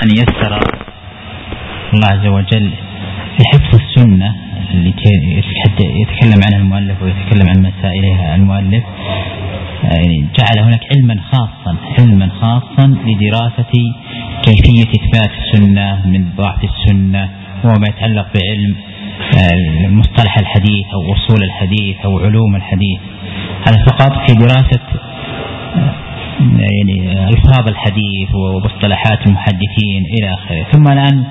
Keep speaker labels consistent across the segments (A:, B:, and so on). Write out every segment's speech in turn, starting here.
A: أن يسر الله عز وجل في حفظ السنة التي يتكلم عنها المؤلف ويتكلم عن مسائلها المؤلف، جعل هناك علما خاصا لدراسة كيفية إثبات السنة من ضعف السنة وما يتعلق بعلم مصطلح الحديث أو أصول الحديث أو علوم الحديث. هذا فقط في دراسة ألفاظ الحديث ومصطلحات المحدثين إلى آخره. ثم الآن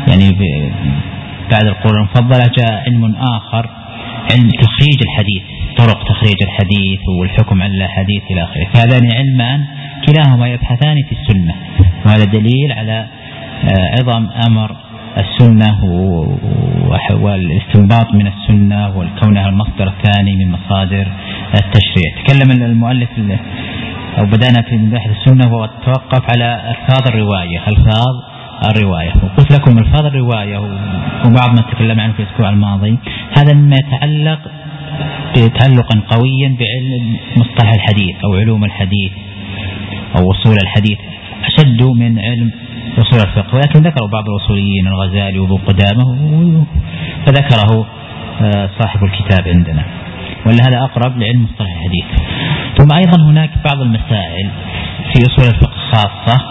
A: بعد القرون المفضلة جاء علم آخر، علم تخريج الحديث، طرق تخريج الحديث والحكم على الحديث إلى آخره. فهذان علمان كلاهما يبحثان في السنة، وهذا دليل على عظم أمر السنة والاستنباط من السنة والكونها المصدر الثاني من مصادر التشريع. تكلم المؤلف أو بدأنا في مباحث السنة وتوقف على ألفاظ الرواية. وقلت لكم ألفاظ الرواية وبعض ما تكلم عنه في الأسبوع الماضي هذا مما يتعلق تعلقا قويا بعلم مصطلح الحديث أو علوم الحديث أو أصول الحديث أشد من علم أصول الفقه، ولكن ذكروا بعض الأصوليين الغزالي وابن قدامة فذكره صاحب الكتاب عندنا، ولا هذا أقرب لعلم مصطلح الحديث. ثم أيضا هناك بعض المسائل في أصول الفقه خاصة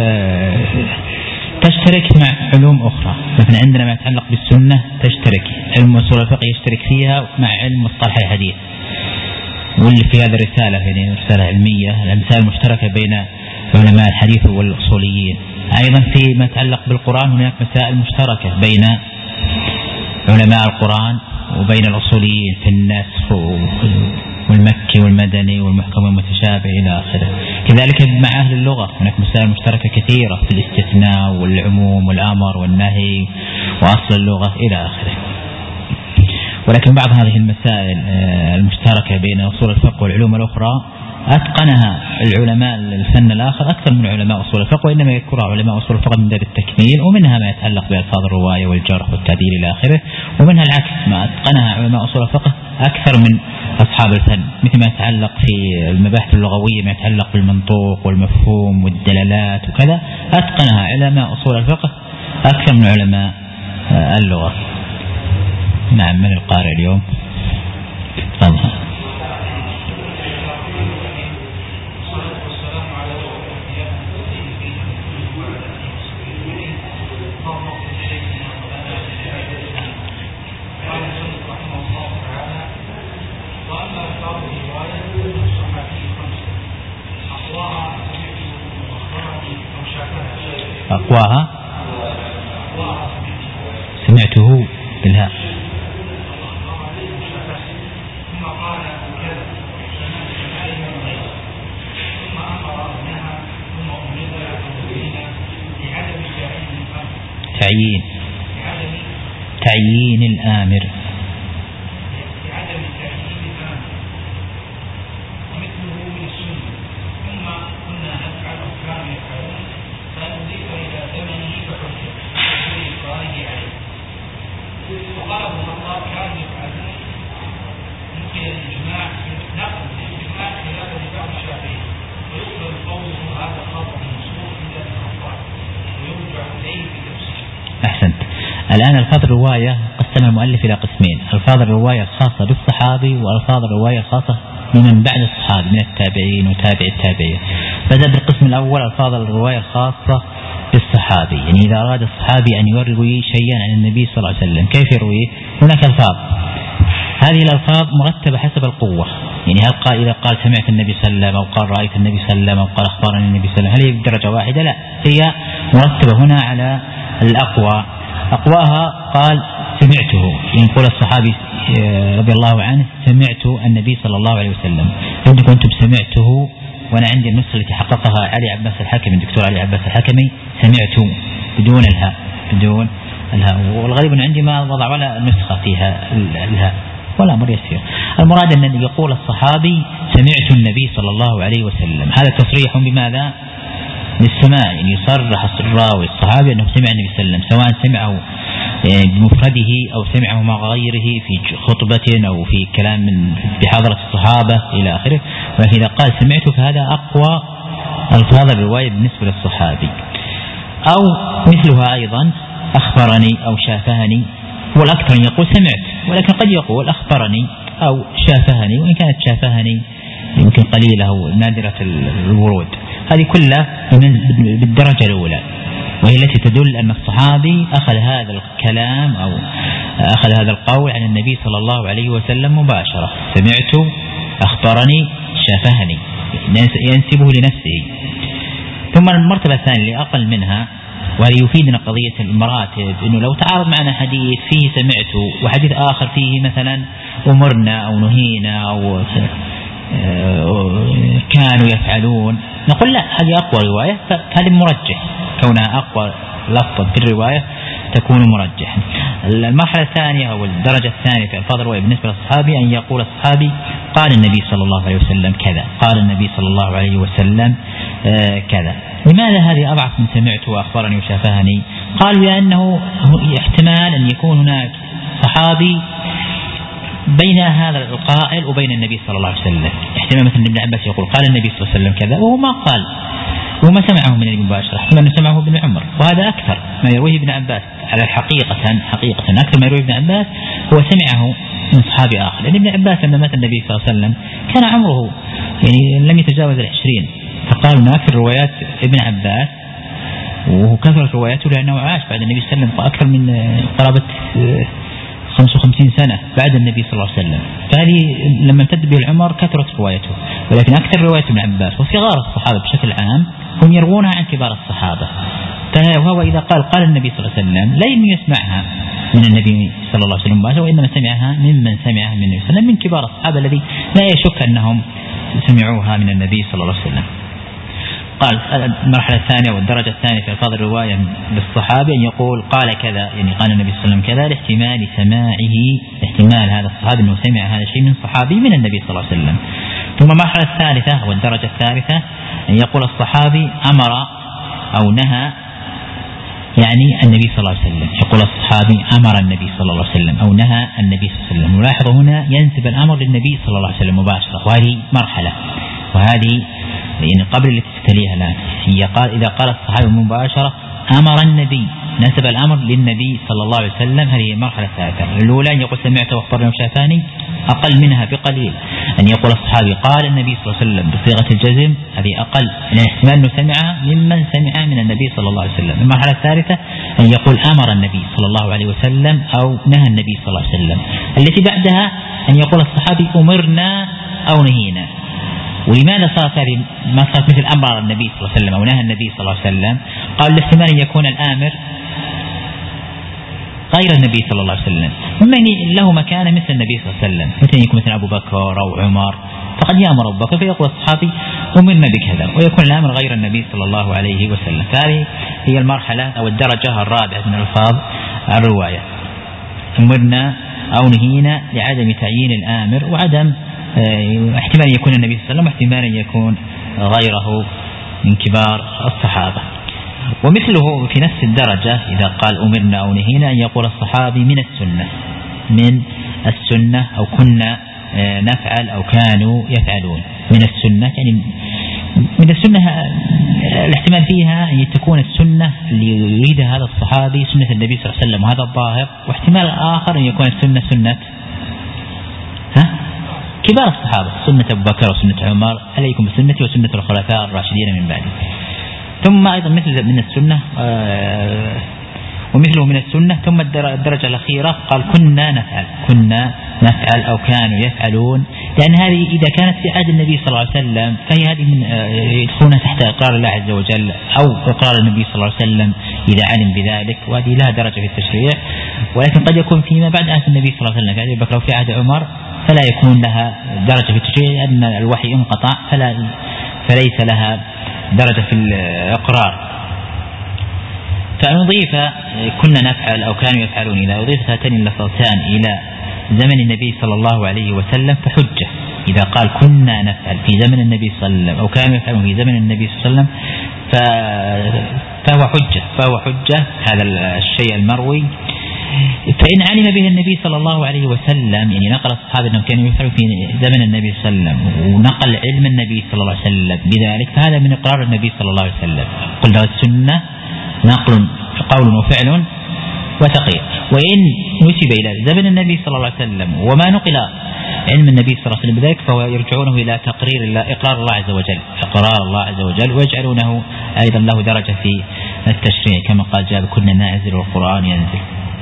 A: تشترك مع علوم أخرى، مثلا عندنا ما يتعلق بالسنة تشترك علم أصول الفقه يشترك فيها مع علم مصطلح الحديث، واللي في هذا رسالة علمية الأمثال المشتركة بين علماء الحديث والأصوليين. أيضا في ما يتعلق بالقرآن هناك مسائل مشتركة بين علماء القرآن وبين الأصوليين في النسخ والمكي والمدني والمحكم والمتشابه إلى آخره. كذلك مع أهل اللغة هناك مسائل مشتركة كثيرة في الاستثناء والعموم والأمر والنهي وأصل اللغة إلى آخره. ولكن بعض هذه المسائل المشتركة بين أصول الفقه والعلوم الأخرى أتقنها العلماء الفن الآخر أكثر من علماء أصول الفقه، وإنما يذكرها علماء أصول الفقه من باب التكميل، ومنها ما يتعلق بألفاظ الرواية والجرح والتعديل إلى آخره، ومنها العكس ما أتقنها علماء أصول الفقه أكثر من أصحاب الفن، مثل ما يتعلق في المباحث اللغوية ما يتعلق بالمنطوق والمفهوم والدلالات وكذا أتقنها علماء أصول الفقه أكثر من علماء اللغة. نعم، من القارئ اليوم؟ تفضل. أقواها سمعته بالهاء. تعيين الآمر. الآن ألفاظ الرواية قسم المؤلف إلى قسمين: ألفاظ الرواية الخاصة بالصحابي وألفاظ الرواية الخاصة بمن بعد الصحابي من التابعين وتابع التابعين. بدأ بالقسم الأول ألفاظ الرواية الخاصة بالصحابي، يعني إذا أراد الصحابي أن يروي شيئا عن النبي صلى الله عليه وسلم كيف يرويه؟ هناك ألفاظ، هذه الألفاظ مرتبة حسب القوة، يعني هل قال إذا قال سمعت النبي صلى الله عليه وسلم أو قال رأيت النبي صلى الله عليه وسلم أو قال أخبرني النبي صلى الله عليه وسلم هل هي بدرجة واحدة؟ لا، هي مرتبة هنا على الأقوى. أقواها قال سمعته، يقول الصحابي رضي الله عنه سمعت النبي صلى الله عليه وسلم. عندكم أنتم سمعته، وأنا عندي النسخة التي حققها علي عباس الحكمي الدكتور علي عباس الحكمي سمعت بدون الهاء، والغريب أن عندي ما وضع ولا نسخة فيها الهاء ولا أمر يسير. المراد أن يقول الصحابي سمعت النبي صلى الله عليه وسلم، هذا تصريح بماذا؟ للسماع، يعني يصرح الراوي الصحابي أنه سمع النبي صلى الله عليه وسلم، سواء سمعه بمفرده أو سمعه مع غيره في خطبة أو في كلام بحضرة الصحابة إلى آخره. ولكن إذا قال سمعته فهذا أقوى ألفاظ الرواية بالنسبة للصحابي. أو مثلها أيضا أخبرني أو شافهني، هو الأكثر أن يقول سمعت، ولكن قد يقول أخبرني أو شافهني، وإن كانت شافهني يمكن قليلة أو نادرة الورود. هذه كلها بالدرجة الأولى، وهي التي تدل أن الصحابي أخذ هذا الكلام أو أخذ هذا القول عن النبي صلى الله عليه وسلم مباشرة، سمعت، أخبرني، شافهني، ينسبه لنفسه. ثم المرتبة الثانية اللي أقل منها، وهذا يفيدنا قضية المراتب، إنه لو تعارض معنا حديث فيه سمعت وحديث آخر فيه مثلا أمرنا أو نهينا أو كانوا يفعلون، نقول لا، هذه أقوى رواية، فهذا مرجح، كونها أقوى لفظ في الرواية تكون مرجحة. المرحلة الثانية أو الدرجة الثانية في ألفاظ الرواية بالنسبة للصحابي أن يقول الصحابي قال النبي صلى الله عليه وسلم كذا، قال النبي صلى الله عليه وسلم كذا. لماذا هذه أضعف من سمعت وأخبرني وشافهني؟ قالوا لأنه احتمال أن يكون هناك صحابي بين هذا القائل وبين النبي صلى الله عليه وسلم، احتمال مثل ابن عباس يقول قال النبي صلى الله عليه وسلم كذا وهو ما قال وما سمعه من النبي مباشرة، احتمال أنه سمعه ابن عمر، وهذا أكثر ما يرويه ابن عباس على حقيقة أكثر ما يرويه ابن عباس هو سمعه من صحابي آخر، لأن ابن عباس لما مات النبي صلى الله عليه وسلم كان عمره يعني لم يتجاوز 20، فقالوا أن أكثر روايات ابن عباس وكثرت رواياته لأنه عاش بعد النبي صلى الله عليه وسلم أكثر من قرابة 55 سنة بعد النبي صلى الله عليه وسلم، فهذه لما امتد به العمر كثرت روايته. ولكن أكثر رواية ابن عباس وصغار الصحابة بشكل عام هم يروونها عن كبار الصحابة، فهو إذا قال النبي صلى الله عليه وسلم لا يسمعها من النبي صلى الله عليه وسلم مباشرة، وإنما سمعها ممن سمعها من النبي صلى الله عليه وسلم من كبار الصحابة الذي لا يشك أنهم سمعوها من النبي صلى الله عليه وسلم. قال المرحلة الثانية والدرجة الثانية في ألفاظ الرواية بالصحابي أن يقول قال كذا، يعني قال النبي صلى الله عليه وسلم كذا، لاحتمال سماعه، احتمال هذا الصحابي أنه سمع هذا الشيء من صحابي من النبي صلى الله عليه وسلم. ثم المرحلة الثالثة والدرجة الثالثة أن يقول الصحابي أمر أو نهى، يعني النبي صلى الله عليه وسلم، يقول الصحابي أمر النبي صلى الله عليه وسلم أو نهى النبي صلى الله عليه وسلم. نلاحظ هنا ينسب الأمر للنبي صلى الله عليه وسلم مباشرة، وهذه مرحلة، وهذه يعني قبل التي تليها الآن، هي قال إذا قال الصحابي مباشرة أمر النبي، نسب الأمر للنبي صلى الله عليه وسلم، هذه المرحلة الثالثة. الأولى أن يقول سمعت وأخبرني وشافاني، أقل منها بقليل أن يقول الصحابي قال النبي صلى الله عليه وسلم بصيغة الجزم، هذه أقل، لأن احتمال أنه سمع ممن سمع من النبي صلى الله عليه وسلم. المرحلة الثالثة أن يقول أمر النبي صلى الله عليه وسلم أو نهى النبي صلى الله عليه وسلم. التي بعدها أن يقول الصحابي أمرنا أو نهينا. ولماذا صارت هذه ما صارت مثل أمر النبي صلى الله عليه وسلم أو نهى النبي صلى الله عليه وسلم؟ قال الاحتمال أن يكون الآمر غير النبي صلى الله عليه وسلم، ممن له مكانة مثل النبي صلى الله عليه وسلم، مثل يكون مثل أبو بكر أو عمر، فقد يأمر أبو بكر فيقول الصحابي أمرنا بكذا، ويكون الآمر غير النبي صلى الله عليه وسلم. فهذه هي المرحلة أو الدرجة الرابعة من ألفاظ الرواية، أمرنا أو نهينا، لعدم تعيين الآمر وعدم احتمال أن يكون النبي صلى الله عليه وسلم واحتمال أن يكون غيره من كبار الصحابة. ومثله في نفس الدرجة إذا قال أمرنا أو نهينا أن يقول الصحابي من السنة أو كنا نفعل أو كانوا يفعلون. من السنة يعني من السنة الاحتمال فيها أن تكون السنة اللي يريدها هذا الصحابي سنة النبي صلى الله عليه وسلم، وهذا الظاهر، واحتمال آخر أن يكون السنة سنة كبار الصحابة، سنة أبو بكر وسنة عمر، عليكم بسنتي وسنة الخلفاء الراشدين من بعدي. ثم أيضا مثل من السنة ومثله من السنة. ثم الدرجة الأخيرة قال كنا نفعل أو كانوا يفعلون، لأن هذه إذا كانت في عهد النبي صلى الله عليه وسلم فهي هذه من يدخلون تحت إقرار الله عز وجل أو إقرار النبي صلى الله عليه وسلم إذا علم بذلك، وهذه لها درجة في التشريع. ولكن قد يكون فيما بعد عهد النبي صلى الله عليه وسلم في عهد أبي بكر وفي عهد عمر فلا يكون لها درجة في التشريع، لأن الوحي انقطع فليس لها درجة في الإقرار. فنضيف كنا نفعل أو كانوا يفعلون، إذا أضيفت هاتين اللفظتان إلى زمن النبي صلى الله عليه وسلم فحجة. إذا قال كنا نفعل في زمن النبي صلى الله عليه وسلم أو كانوا يفعلون في زمن النبي صلى الله عليه وسلم فهو حجة هذا الشيء المروي. فإن علم به النبي صلى الله عليه وسلم، يعني نقل الصحابة أنهم كانوا يفعلون في زمن النبي صلى الله عليه وسلم ونقل علم النبي صلى الله عليه وسلم بذلك، فهذا من إقرار النبي صلى الله عليه وسلم. قلنا السنة نقل قول وفعل وتقرير. وإن نسب إلى زمن النبي صلى الله عليه وسلم وما نقل علم النبي صلى الله عليه وسلم بذلك فهو يرجعونه إلى تقرير الله، إقرار الله عز وجل، إقرار الله عز وجل، ويجعلونه أيضا له درجة في التشريع كما قال جابر كنا ننزل والقرآن ينزل.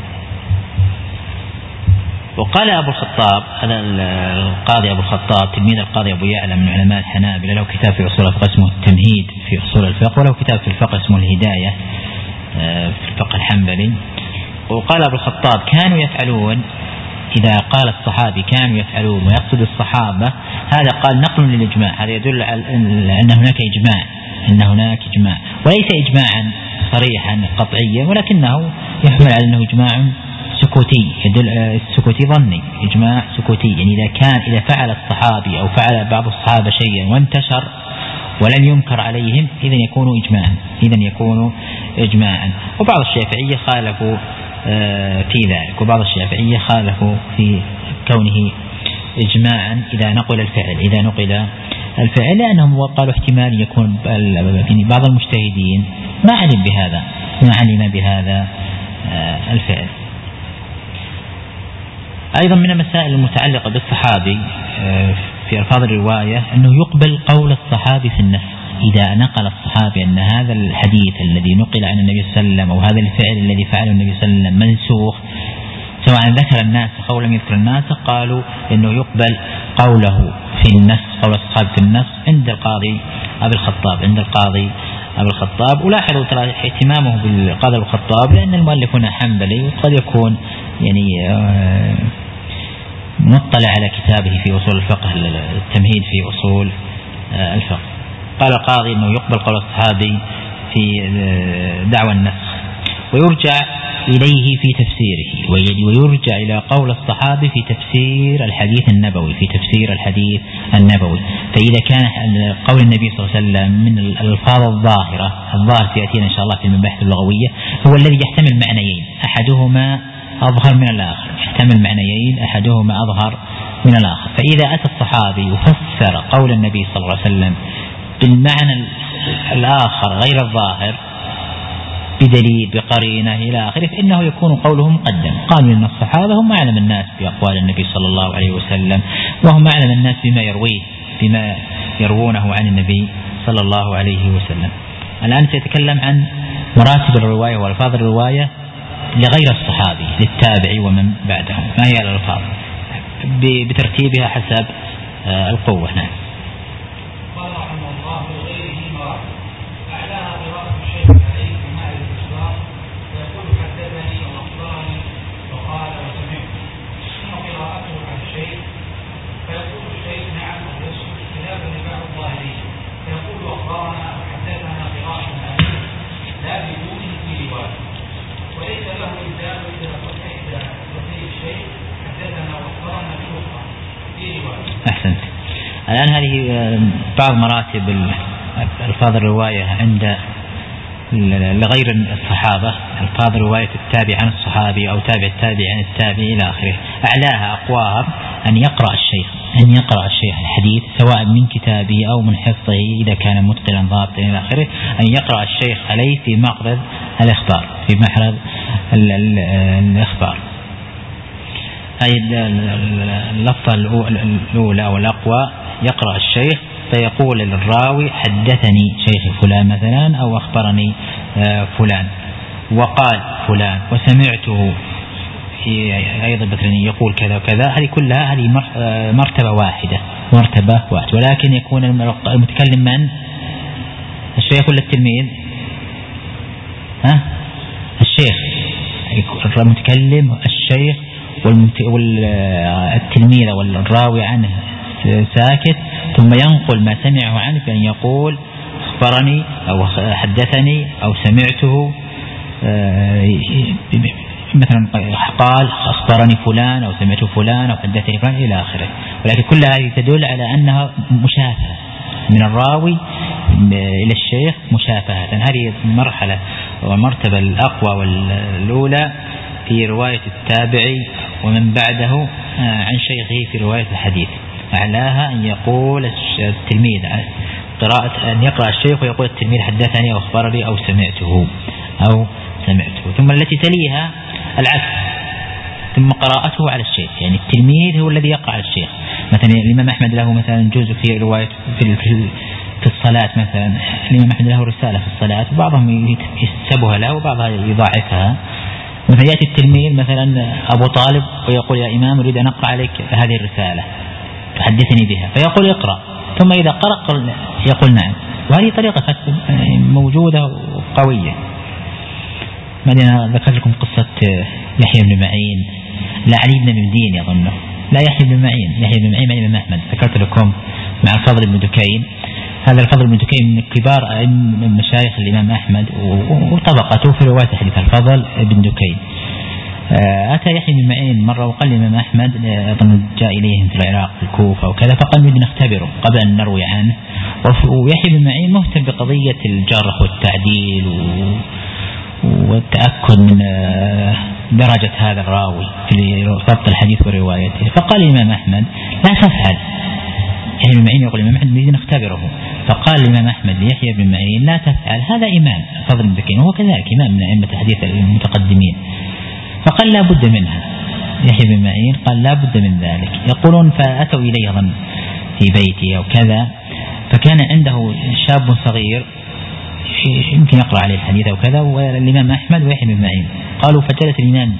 A: وقال أبو الخطاب، هذا القاضي أبو الخطاب تلميذ القاضي أبو يعلى من علماء الحنابلة، له كتاب في أصول الفقه اسمه التمهيد في أصول الفقه، وله كتاب في الفقه اسمه الهداية في الفقه الحنبلي. وقال أبو الخطاب كانوا يفعلون، إذا قال الصحابي كانوا يفعلون ويقصد الصحابة، هذا قال نقل للإجماع، هذا يدل على أن هناك إجماع، أن هناك إجماع، وليس إجماعا صريحا قطعيا، ولكنه يحمل على أنه إجماع سكوتي، يدل السكوتي ظني، إجماع سكوتي، يعني إذا فعل الصحابي أو فعل بعض الصحابة شيئا وانتشر ولم ينكر عليهم إذن يكون إجماعا. وبعض الشافعية خالفوا في ذلك، وبعض الشافعية خالفوا في كونه إجماعا إذا نقل الفعل، لأنهم قالوا احتمال يكون يعني بعض المجتهدين ما علم بهذا الفعل. أيضا من المسائل المتعلقة بالصحابي في ألفاظ الرواية أنه يقبل قول الصحابي في النسخ، إذا نقل الصحابي أن هذا الحديث الذي نقل عن النبي صلى الله عليه وسلم أو هذا الفعل الذي فعله النبي صلى الله عليه وسلم منسوخ، سواء ذكر الناسخ أو لم يذكر الناسخ، قالوا إنه يقبل قوله في النسخ، قول الصحابي في النسخ عند القاضي أبي الخطاب. ولاحظوا ترى اهتمامه بالقاضي أبي الخطاب لأن المؤلف هنا حنبلي، وقد يكون يعني مطلع على كتابه في أصول الفقه، التمهيد في أصول الفقه. قال القاضي إنه يقبل قول الصحابي في دعوى النسخ، ويرجع إليه في تفسيره، ويرجع إلى قول الصحابي في تفسير الحديث النبوي، فإذا كان قول النبي صلى الله عليه وسلم من الألفاظ الظاهر سيأتينا إن شاء الله في المباحث اللغوية، هو الذي يحتمل معنيين أحدهما أظهر من الآخر، فإذا أتى الصحابي يفسر قول النبي صلى الله عليه وسلم بالمعنى الآخر غير الظاهر بدليل بقرينة إلى آخره، فإنه يكون قوله مقدم. قالوا إن الصحابة هم أعلم الناس بأقوال النبي صلى الله عليه وسلم، وهم أعلم الناس بما يروونه عن النبي صلى الله عليه وسلم. الآن سيتكلم عن مراتب الرواية وألفاظ الرواية لغير الصحابي، للتابعي ومن بعدهم، ما هي الألفاظ بترتيبها حسب القوة. نعم.
B: قال رحمه الله وغيره مراتب، أعلاها قراءة الشيخ عليه بماء الإسلام، فيقول حدثني وأخبرني وقال وسمعت، ثم قراءته عن الشيخ فيقول الشيخ نعم ويسكت خلافا لبعض الظاهرين، فيقول أخبرنا وحدثنا قراءة عليه لا بدونه في رواية، وليس له إلزام إذا قلت إحدى وفي الشيء حدثنا وأخبرنا بالأخرى في رواية.
A: أحسنت. الآن هذه بعض مراتب ألفاظ الرواية عند لغير الصحابة، ألفاظ رواية التابع عن الصحابي أو تابع التابع عن التابع إلى آخره. أعلاها أقواها أن يقرأ الشيخ الحديث سواء من كتابه أو من حفظه إذا كان متقنا ضابطا إلى آخره، أن يقرأ الشيخ عليه في محرز الإخبار. هذه اللفظة الأولى والأقوى، يقرأ الشيخ فيقول للراوي حدثني شيخ فلان مثلا أو أخبرني فلان وقال فلان وسمعته أيضا بكرني يقول كذا وكذا. هذه كلها مرتبة واحدة، ولكن يكون المتكلم من؟ الشيخ ولا التلميذ؟ الشيخ، المتكلم الشيخ، والتلميذ والراوي عنه ساكت، ثم ينقل ما سمعه عنه بأن يقول أخبرني أو حدثني أو سمعته، مثلا قال أخبرني فلان أو سمعت فلان أو حدثني فلان إلى آخره. ولكن كل هذه تدل على أنها مشافهة من الراوي إلى الشيخ مشافهة. هذه المرحلة والمرتبة الأقوى والأولى في رواية التابعي ومن بعده عن شيخه في رواية الحديث. أعلاها أن يقول التلميذ أن يقرأ الشيخ ويقول التلميذ حدثني أو أخبرني أو سمعته، ثم التي تليها العكس، ثم قراءته على الشيخ. يعني التلميذ هو الذي يقرأ على الشيخ. مثلا الإمام أحمد له مثلا جزء في رواية في الصلاة، مثلا الإمام أحمد له رسالة في الصلاة، وبعضهم يسبها له وبعضها يضاعفها. مثلا يأتي التلميذ مثلا أبو طالب ويقول يا إمام أريد أن أقرأ عليك هذه الرسالة تحدثني بها، فيقول اقرأ، ثم إذا قرأ يقول نعم. وهذه طريقة موجودة وقوية. بعدين ذكر لكم قصة يحيى بن معين، لا علي بن المدين يظنه، لا يحيى بن معين، يحيى بن معين مع الإمام أحمد. ذكرت لكم مع الفضل بن دكين. هذا الفضل بن دكين من كبار من مشايخ الإمام أحمد وطبقته في رواية حديث الفضل بن دكين. أتى يحيى بن معين مرة وقال الإمام أحمد، أظن جاء إليه في العراق في الكوفة وكذا، فقال نريد نختبره قبل أن نروي عنه. ويحيى بن معين مهتم بقضية الجرح والتعديل والتأكد من درجة هذا الراوي في ضبط الحديث وروايته. فقال الإمام أحمد لا تفعل. يحيى بن معين يقول الإمام أحمد نريد نختبره، فقال الإمام أحمد ليحيى بن معين لا تفعل، هذا إمام فضل بن دكين وهو كذلك إمام من أئمة الحديث المتقدمين. فقال لا بد منها. يحيى بن معين قال لا بد من ذلك. يقولون فأتوا إليه أظن في بيتي أو كذا، فكان عنده شاب صغير يمكن يقرأ عليه الحديث أو كذا، والإمام أحمد ويحيى بن معين. قالوا فجلس الإمام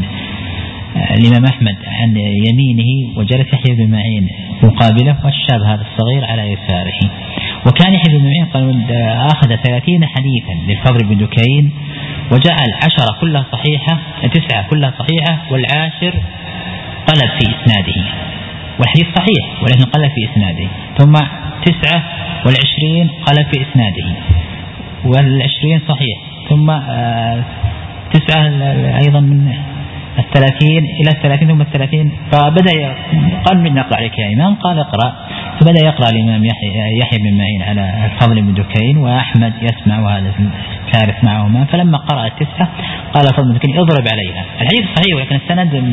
A: أحمد عن يمينه وجلس يحيى بن معين مقابله، والشاب هذا الصغير على يساره. وكان يحيى بن معين قال أخذ 30 حديثا للفضل بن دكين، وجعل 10 كلها صحيحة، 9 كلها صحيحة، والعاشر قلب في إسناده، والحديث صحيح ولكن قلب في إسناده، ثم 29 قلب في إسناده، وال20 صحيح، ثم 9 أيضا من 30 إلى 30 ثم 30. فبدأ قال من نقرأ عليك يا إمام؟ قال اقرأ. فبدأ يقرأ الإمام يحيى بن معين على الفضل بن دكين، وأحمد يسمع وهذا الثالث معهما. فلما قرأ 9 قال الفضل بن دكين اضرب عليها. الحديث صحيح ولكن السند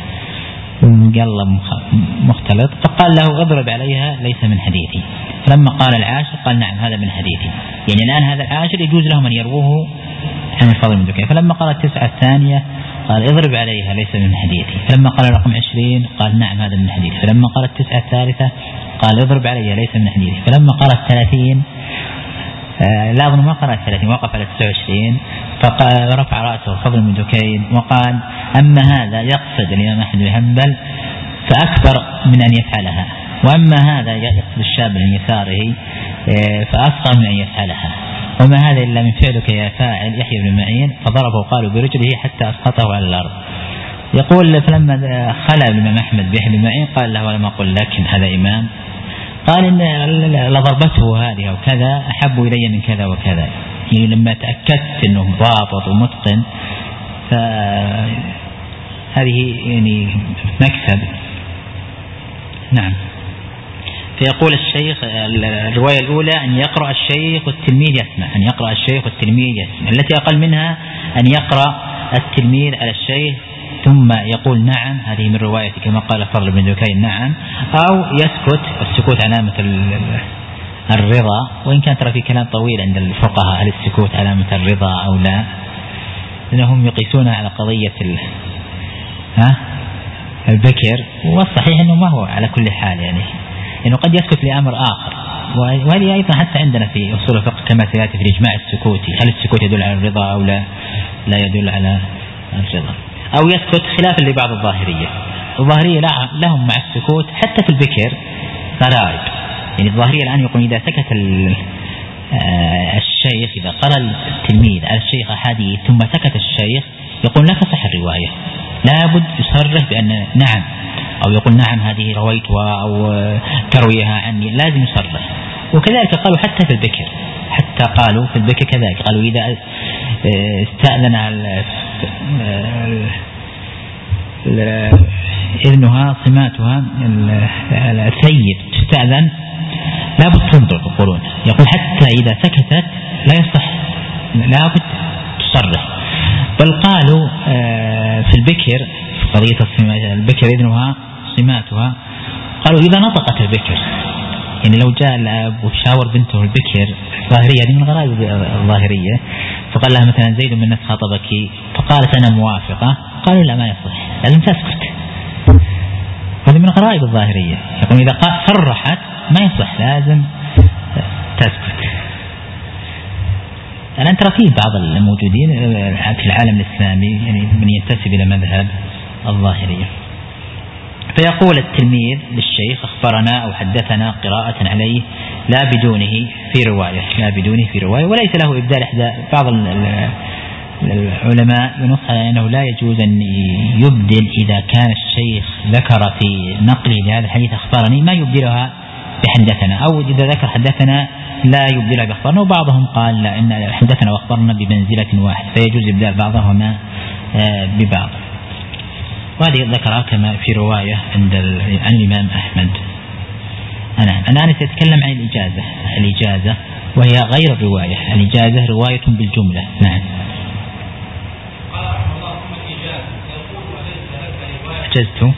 A: قال مختلط، فقال له اضرب عليها ليس من حديثي. فلما قال العاشر قال نعم هذا من حديثي. يعني الآن هذا العاشر يجوز لهم أن يروه عن الفضل بن دكين. فلما قال 9 الثانية قال اضرب عليها ليس من حديثي. فلما قال رقم 20 قال نعم هذا من حديثي. فلما قال 9 الثالثة قال اضرب عليها ليس من حديثي. فلما قال 30 لا أظن ما قرأ 30، وقف على 29، فرفع رأسه الفضل بن دكين وقال أما هذا يقصد الإمام أحمد بن حنبل فأكبر من أن يفعلها، وأما هذا يقصد الشاب من يساره فأصغر من أن يفعلها، وما هذا إلا من فعلك يا فاعل يحيى بن معين. فضربه قالوا برجله حتى أسقطه على الأرض. يقول فلما خلى الإمام أحمد بيحيى بن معين قال له ولم أقل لك هذا إمام؟ قال إن لضربته هذه وكذا أحب إلي من كذا وكذا. يعني لما تأكدت أنه ضابط ومتقن فهذه يعني مكسب. نعم. فيقول الشيخ الرواية الأولى أن يقرأ الشيخ والتلميذ يسمع، أن يقرأ الشيخ والتلميذ يسمع. التي أقل منها أن يقرأ التلميذ على الشيخ ثم يقول نعم، هذه من رواية كما قال الفضل بن دكين نعم، أو يسكت. السكوت علامة الرضا، وإن كان ترى في كلام طويل عند الفقهاء هل السكوت علامة الرضا أو لا، لأنهم يقيسون على قضية البكر، والصحيح أنه ما هو على كل حال، يعني إنه قد يسكت لأمر آخر. وهذه أيضا حتى عندنا في أصول الفقه كما سيأتي في الإجماع السكوتي، هل السكوت يدل على الرضا أو لا يدل على الرضا، أو يسكت خلافا لبعض الظاهرية. الظاهرية لهم مع السكوت حتى في البكر غرائب. يعني الظاهرية الآن يقول إذا سكت الشيخ، إذا قرأ التلميذ على الشيخ أحاديث ثم سكت الشيخ يقول لا تصح الرواية، لابد يصرح بأن نعم، أو يقول نعم هذه رويتها أو ترويها عني، لازم يصرح. وكذلك قالوا حتى في البكر، حتى قالوا في البكر كذلك، قالوا إذا استأذن ابنها صماتها السيد تستأذن لابد تنظر، يقول حتى إذا سكتت لا يصح، لابد تصرح. بل قالوا في البكر في قضية البكر إذنها صماتها، قالوا إذا نطقت البكر، يعني لو جاء الأب وشاور بنته البكر، الظاهرية هذه من غرائب الظاهرية، فقال لها مثلا زيد من الناس خاطبك، فقالت أنا موافقة، قالوا لا ما يصح، لازم تسكت. هذا من غرائب الظاهرية، يقول إذا صرحت ما يصح، لازم تسكت. الآن ترى فيه بعض الموجودين في العالم الإسلامي يعني من ينتسب إلى مذهب الظاهرية. فيقول التلميذ للشيخ أخبرنا أو حدثنا قراءة عليه لا بدونه في رواية، لا بدونه في رواية، وليس له إبدال. بعض العلماء ينص على أنه لا يجوز أن يبدل إذا كان الشيخ ذكر في نقله لهذا الحديث أخبرني ما يبدلها بحدثنا، أو إذا ذكر حدثنا لا يبدلها بأخبرنا. وبعضهم قال لا، إن حدثنا وأخبرنا بمنزلة واحد، فيجوز إبدال بعضهما ببعض. وهذه ذكرها كما في رواية عن الإمام أحمد. أنا الآن سأتكلم عن الإجازة وهي غير الرواية. الإجازة رواية بالجملة. نعم. أجزت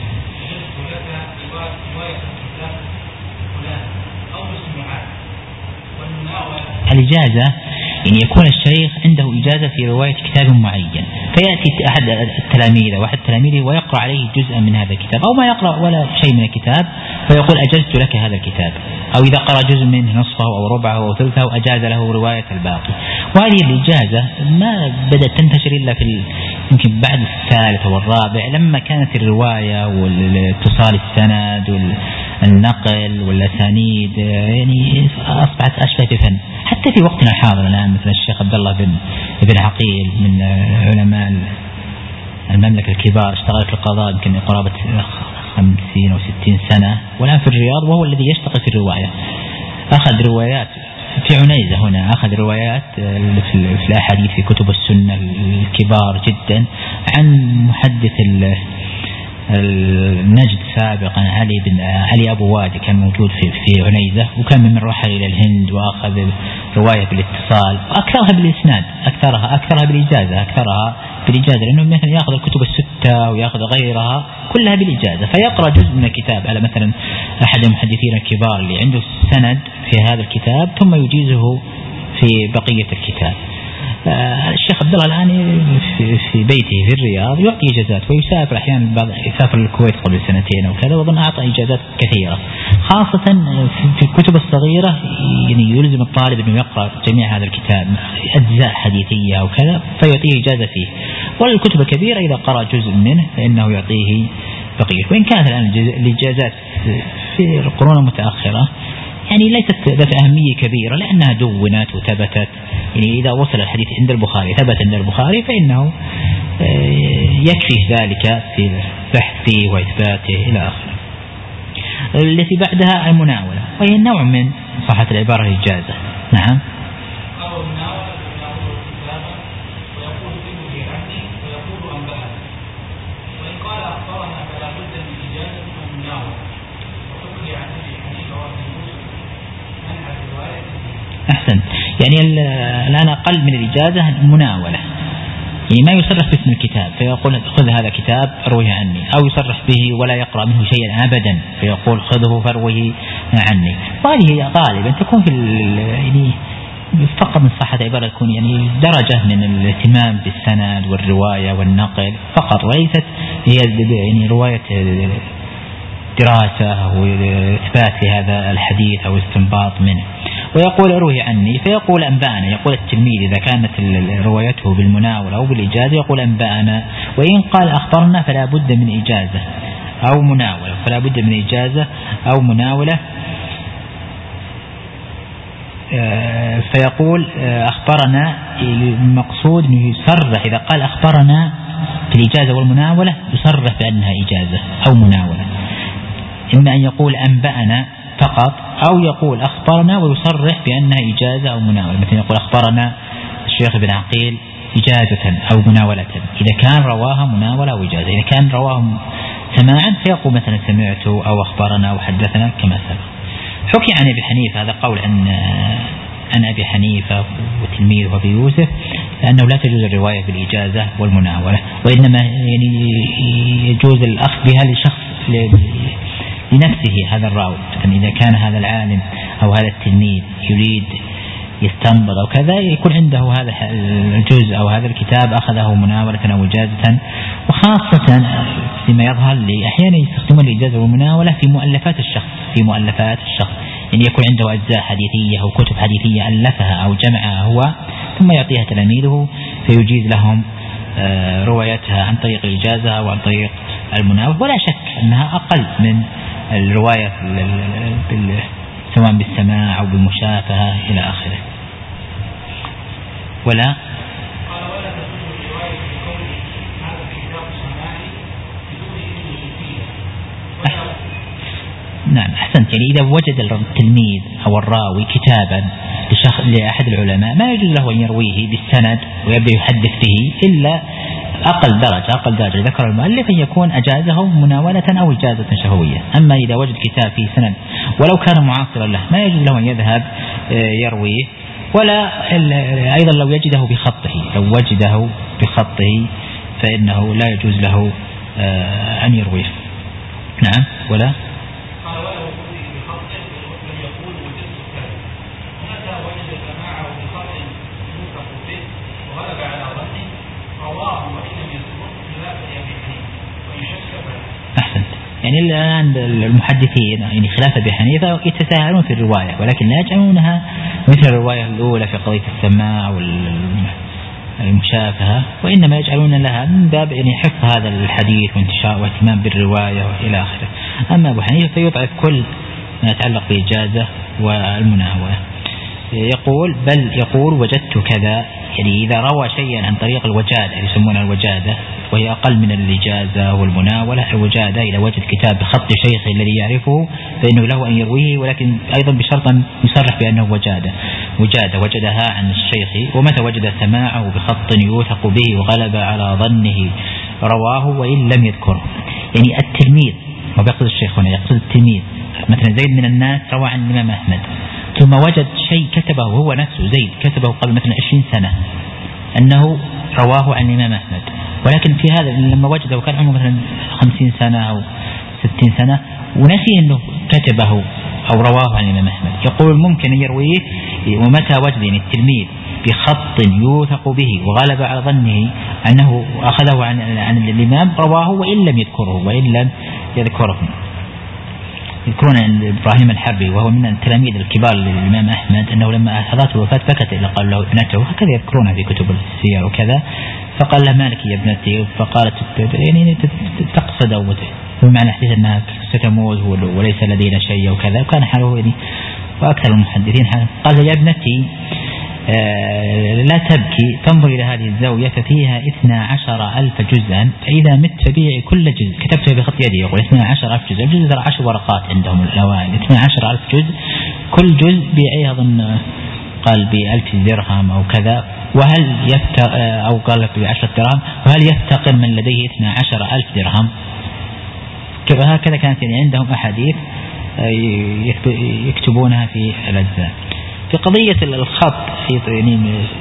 A: الإجازة إن يكون الشيخ عنده إجازة في رواية كتاب معين، فيأتي أحد التلاميذ واحد تلاميذه ويقرأ عليه جزءا من هذا الكتاب، أو ما يقرأ ولا شيء من الكتاب، فيقول أجزت لك هذا الكتاب. أو إذا قرأ جزء منه نصفه أو ربعه أو ثلثه أجاز له رواية الباقي. وهذه الإجازة ما بدأت تنتشر إلا يمكن بعد الثالث والرابع، لما كانت الرواية والاتصال السند والنقل والأسانيد يعني أصبحت أشبه بفن. حتى في وقتنا الحاضر الآن مثل الشيخ عبد الله بن عقيل من علماء المملكة الكبار، اشتغل في القضاء يمكن قرابة 50 أو 60 سنة، والآن في الرياض، وهو الذي يشتغل في الرواية. أخذ روايات في عنيزة هنا، أخذ روايات في الأحاديث في كتب السنة الكبار جدا عن محدث النجد سابقا علي أبو وادي، كان موجود في عنيزة، وكان من رحل إلى الهند وأخذ رواية بالاتصال، وأكثرها بالإسناد، أكثرها بالإجازة، لأنه مثلا يأخذ الكتب الستة ويأخذ غيرها كلها بالإجازة، فيقرأ جزء من الكتاب على مثلا أحد المحدثين الكبار اللي عنده سند في هذا الكتاب، ثم يجيزه في بقية الكتاب. الشيخ عبد الله الآن في بيته في الرياض يعطي إجازات، ويسافر أحيانا، يسافر الكويت قبل سنتين أو كذا، وأظن أعطى إجازات كثيرة، خاصة في الكتب الصغيرة. يعني يلزم الطالب أنه يقرأ جميع هذا الكتاب، أجزاء حديثية أو كذا، فيعطيه إجازة فيه. والكتب الكبيرة إذا قرأ جزء منه فإنه يعطيه بقية. وإن كانت الآن الإجازات في القرون المتأخرة يعني ليست ذات أهمية كبيرة، لأنها دونت وثبتت. يعني إذا وصل الحديث عند البخاري، ثبت عند البخاري، فإنه يكفي ذلك في بحثه وإثباته إلى آخره. التي بعدها المناولة، وهي نوع من صحة العبارة الإجازة. نعم. أحسن. يعني الآن أقل من الإجازة المناولة، يعني ما يصرح باسم الكتاب فيقول خذ هذا كتاب اروه عني، أو يصرح به ولا يقرأ منه شيئا أبدا فيقول خذه فاروه عني. وهذه غالبا تكون في يعني فقط من صحة عبارة، تكون يعني درجة من الاهتمام بالسند والرواية والنقل فقط، وليست هي يعني رواية دراسة وإثبات لهذا الحديث أو استنباط منه. ويقول اروه عني، فيقول أنبأنا. يقول التلميذ إذا كانت روايته بالمناولة أو بالإجازة يقول أنبأنا، وإن قال أخبرنا فلا بد من إجازة أو مناولة، فيقول أخبرنا. المقصود أنه يصرح إذا قال أخبرنا في الإجازة والمناولة يصرح بأنها إجازة أو مناولة. إما أن يقول أنبأنا فقط، أو يقول أخبرنا ويصرح بأنها إجازة أو مناولة. مثلا يقول أخبرنا الشيخ بن عقيل إجازة أو مناولة، إذا كان رواها مناولة أو إجازة. إذا كان رواه سماعا فيقول مثلا سمعت أو أخبرنا أو حدثنا كما سبق. حكي عن أبي حنيفة، هذا قول عن أبي حنيفة وتلميذه أبي يوسف، لأنه لا تجوز الرواية بالإجازة والمناولة، وإنما يعني يجوز الأخذ بها لشخص لنفسه هذا الراوي. إذا كان هذا العالم أو هذا التلميذ يريد يستنبط أو كذا يكون عنده هذا الجزء أو هذا الكتاب أخذه مناولة أو إجازة. وخاصة فيما يظهر لي أحيانا يستخدمون الإجازة والمناولة في مؤلفات الشخص، يعني يكون عنده أجزاء حديثية أو كتب حديثية ألفها أو جمعها هو ثم يعطيها تلاميذه فيجيز لهم روايتها عن طريق الإجازة أو عن طريق المناولة. ولا شك أنها أقل من الرواية سواء بالسماع أو بالمشافهة إلى آخره. ولا نعم أحسنت. يعني إذا وجد التلميذ أو الراوي كتابا لأحد العلماء ما يجوز له أن يرويه بالسند ويبدأ يحدث به إلا أقل درجة ذكر المؤلف أن يكون أجازه مناولة أو إجازة شفوية. أما إذا وجد كتاب فيه سند ولو كان معاصرا له ما يجوز له أن يذهب يرويه. ولا أيضا لو وجده بخطه فإنه لا يجوز له أن يرويه. نعم. ولا أحسنت. يعني الآن المحدثين يعني خلاف أبي حنيفة يتساهلون في الرواية ولكن لا يجعلونها مثل الرواية الأولى في قضية السماع والمشافهة، وإنما يجعلون لها من باب يعني حفظ هذا الحديث وانتشار واهتمام بالرواية وإلى آخره. أما أبو حنيفة فيضعف كل ما يتعلق بالإجازة والمناولة. يقول وجدت كذا، يعني إذا روى شيئا عن طريق الوجادة يسمونها الوجادة وهي أقل من الإجازة والمناولة. الوجادة إذا وجد كتاب بخط شيخه الذي يعرفه فإنه له أن يرويه، ولكن أيضا بشرط أن يصرح بأنه وجادة وجدها عن الشيخ. ومتى وجد سماعه بخط يوثق به وغلب على ظنه رواه وإن لم يذكره. يعني التلميذ ما بيقصد الشيخ هنا، يقصد التلميذ. مثلا زيد من الناس روى عن الإمام أحمد ثم وجد شيء كتبه هو نفسه زيد كتبه قبل مثلا 20 سنة أنه رواه عن الإمام أحمد، ولكن في هذا لما وجده وكان عمره مثلا 50 سنة أو 60 سنة ونسي أنه كتبه أو رواه عن الإمام أحمد، يقول ممكن أن يرويه. ومتى وجد يعني التلميذ بخط يوثق به وغلب على ظنه أنه أخذه عن الإمام رواه وإن لم يذكره. يذكرون عن إبراهيم الحربي وهو من التلاميذ الكبار للإمام أحمد أنه لما حضرته الوفاة بكت إلى قال له ابنته، هكذا يذكرونها في كتب السير وكذا. فقال له مالك يا ابنتي؟ فقالت يعني تقصد بمعنى حديث أنها ستموت وليس لدينا شيء وكذا، وكان حاله يعني وأكثر المحدثين حاله. قال يا ابنتي لا تبكي، تنظر إلى هذه الزاوية ففيها 12,000 جزءا، فإذا مت فبيع كل جزء. كتبتها بخط يدي يقول 12,000 جزء، الجزء 10 ورقات عندهم الأوائل، 12,000 جزء، كل جزء بيعه أظن قال ب1000 درهم أو كذا، وهل أو قال ب10 درهم، وهل يفتقر من لديه 12,000 درهم؟ هكذا كانت يعني عندهم أحاديث يكتبونها في الأجزاء. في قضية الخط يعني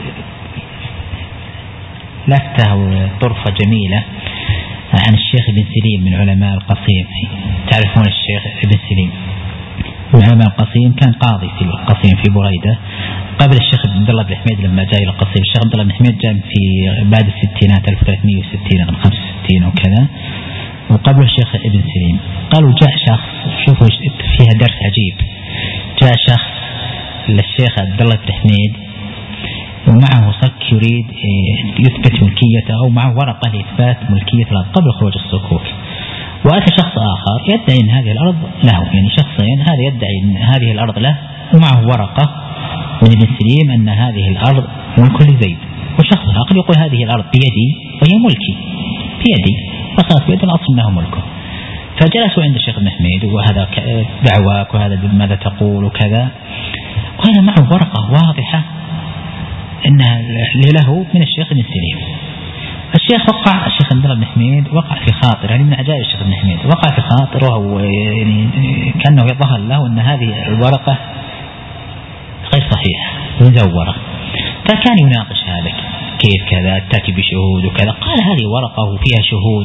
A: لفتة وطرفة جميلة عن الشيخ ابن سليم من علماء القصيم. تعرفون الشيخ ابن سليم من علماء القصيم، كان قاضي في القصيم في بريدة قبل الشيخ عبد الله بن حميد لما جاء إلى القصيم. الشيخ عبد الله بن حميد جاء في بعد الستينات 1360 أو 65 وكذا، وقبل الشيخ ابن سليم. قالوا جاء شخص، شوفوا فيها درس عجيب، جاء شخص للشيخ عبد الله بن حميد ومعه صك يريد يثبت ملكيته أو معه ورقة لإثبات ملكية الأرض قبل خروج الصكوك. وأتى شخص آخر يدعي أن هذه الأرض له، يعني شخصين، هذا يدعي أن هذه الأرض له ومعه ورقة من ابن سليم أن هذه الأرض ملك لزيد، وشخص آخر يقول هذه الأرض بيدي وهي ملكي بيدي، فصارت بيد الأصل أنه ملكه. فجلسوا عند الشيخ ابن حميد وهذا دعواك وهذا ماذا تقول وكذا، وهذا معه ورقة واضحة إنها له من الشيخ ابن سليم. الشيخ عبد الله بن حميد وقع في خاطر، يعني من عجائب الشيخ ابن حميد، وقع في خاطره يعني كأنه يظهر له أن هذه الورقة غير صحيحة مزورة، فكان يناقش هذا كيف كذا تأتي بشهود وكذا. قال هذه ورقة وفيها شهود